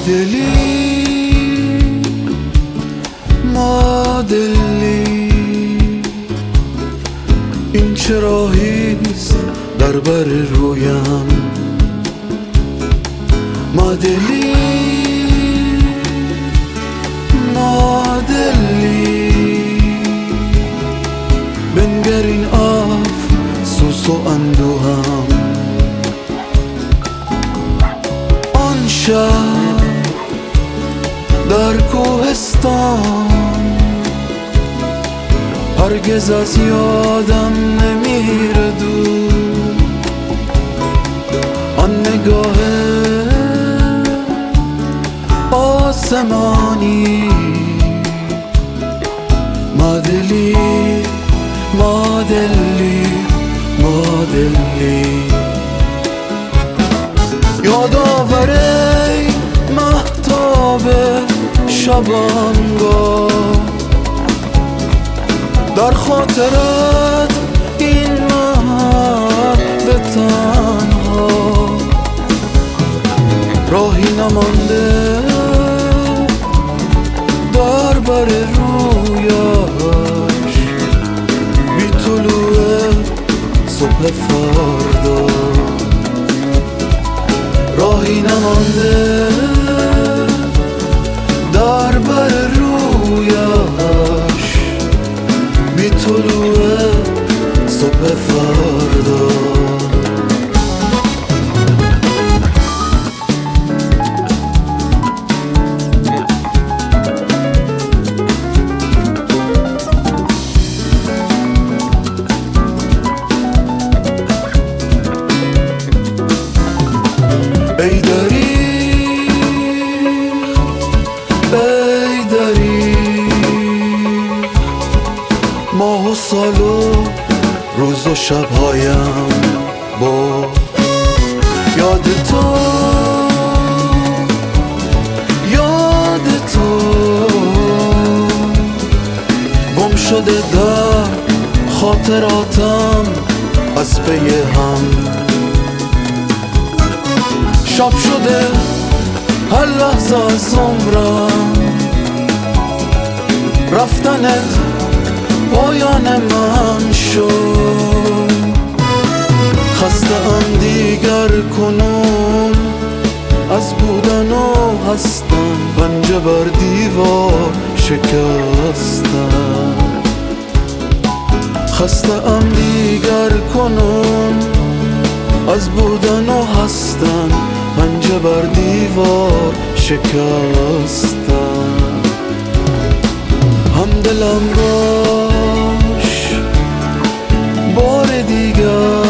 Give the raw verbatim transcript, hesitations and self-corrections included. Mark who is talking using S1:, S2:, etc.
S1: دلی ما دلی این چه راهیست در بر رویم ما دلی ما دلی بنگر این افسوس و اندوهم آن شب در کوهستان هرگز از یادم نمیره دور آن نگاه آسمانی ما دلی ما دلی ما دلی یادآوره مهتاب شبانگاه در خاطرت این مرد تنها راهی نمانده در بر رویش بی طلوع صبح فردا راهی نمانده در بر رویش بی طلوع صبح فردا ای دریغ ای دریغ ماه و سال و روز و شبهایم با یاد تو یاد تو گم شده در خاطراتم از پی هم شب شده هر لحظه از عمرم رفتنت پایان من شد خسته ام دیگر کنون از بودن و هستم پنجه بر دیوار شکستم خسته ام دیگر کنون از بودن و هستم پنجه بر دیوار شکستم همدلم باش بار دیگر